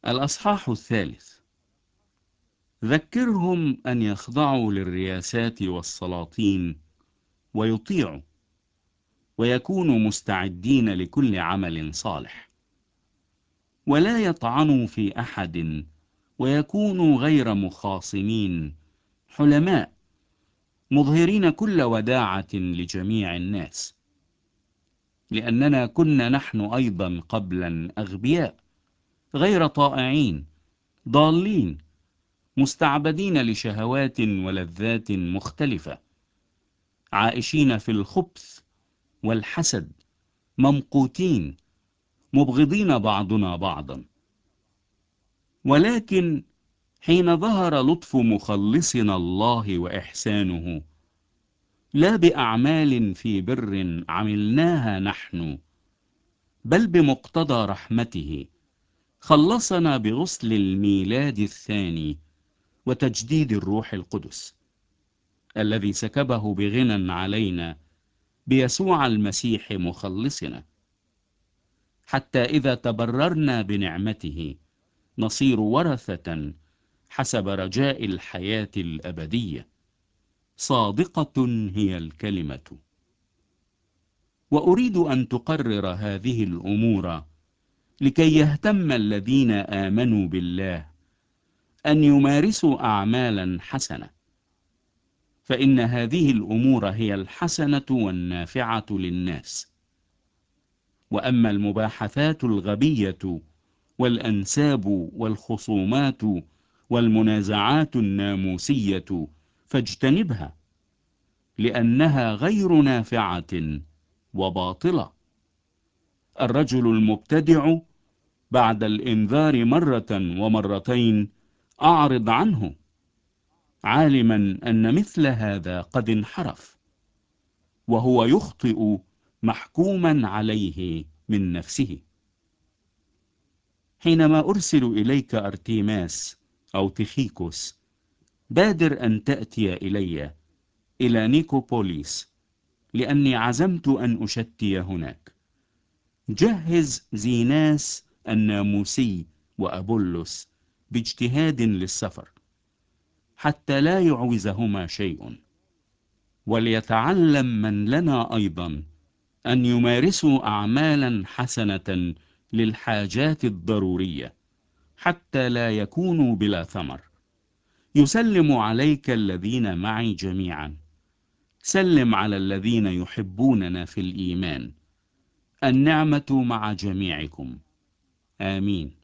الأصحاح 3. ذكرهم أن يخضعوا للرياسات والسلاطين ويطيعوا ويكونوا مستعدين لكل عمل صالح، ولا يطعنوا في أحد، ويكونوا غير مخاصمين، حلماء، مظهرين كل وداعة لجميع الناس، لأننا كنا نحن أيضا قبلا أغبياء، غير طائعين، ضالين، مستعبدين لشهوات ولذات مختلفة، عائشين في الخبث والحسد، ممقوتين، مبغضين بعضنا بعضا. ولكن حين ظهر لطف مخلصنا الله وإحسانه، لا بأعمال في بر عملناها نحن، بل بمقتضى رحمته خلصنا بغسل الميلاد الثاني وتجديد الروح القدس، الذي سكبه بغنى علينا بيسوع المسيح مخلصنا، حتى إذا تبررنا بنعمته نصير ورثة حسب رجاء الحياة الأبدية. صادقة هي الكلمة. وأريد أن تقرر هذه الأمور لكي يهتم الذين آمنوا بالله أن يمارسوا أعمالا حسنة، فإن هذه الأمور هي الحسنة والنافعة للناس. وأما المباحثات الغبية والأنساب والخصومات والمنازعات الناموسية فاجتنبها، لأنها غير نافعة وباطلة. الرجل المبتدع بعد الإنذار مرة ومرتين أعرض عنه، عالما أن مثل هذا قد انحرف، وهو يخطئ محكوما عليه من نفسه. حينما أرسل إليك أرتيماس أو تخيكوس، بادر أن تأتي إلى نيكوبوليس، لأني عزمت أن أشتي هناك. جهز زيناس الناموسي وأبولس باجتهاد للسفر، حتى لا يعوزهما شيء، وليتعلم من لنا أيضا أن يمارسوا أعمالا حسنة للحاجات الضرورية، حتى لا يكونوا بلا ثمر. يسلم عليك الذين معي جميعا. سلم على الذين يحبوننا في الإيمان. النعمة مع جميعكم. آمين.